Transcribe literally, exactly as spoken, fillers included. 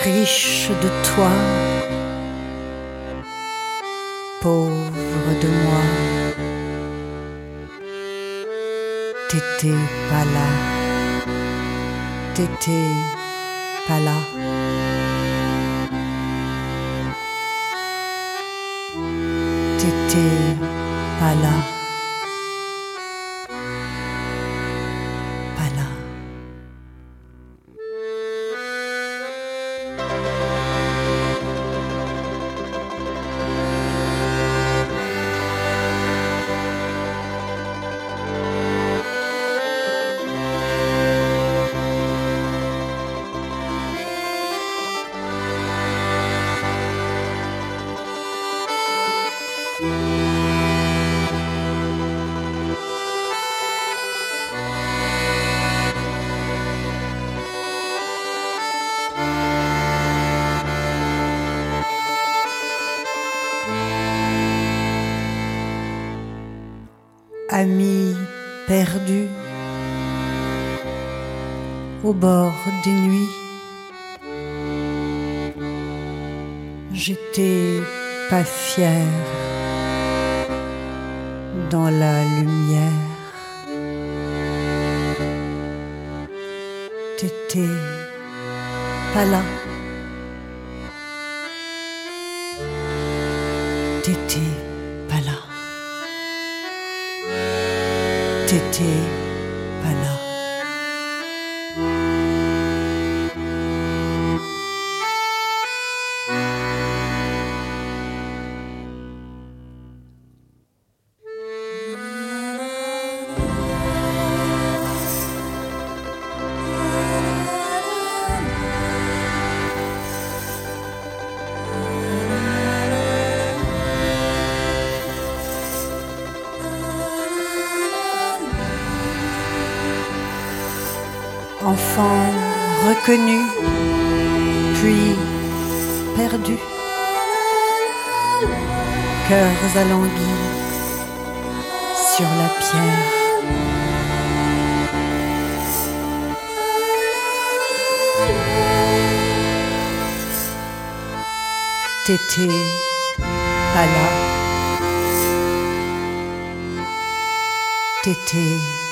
riche de toi, pauvre de moi. T'étais pas là, t'étais pas là. T'étais pas là, pas là. Ami perdu au bord des nuits, j'étais pas fière dans la lumière. T'étais pas là, t'étais pas là. T'étais pas là. Enfant reconnu, puis perdu, cœurs alanguis sur la pierre. T'étais pas là, t'étais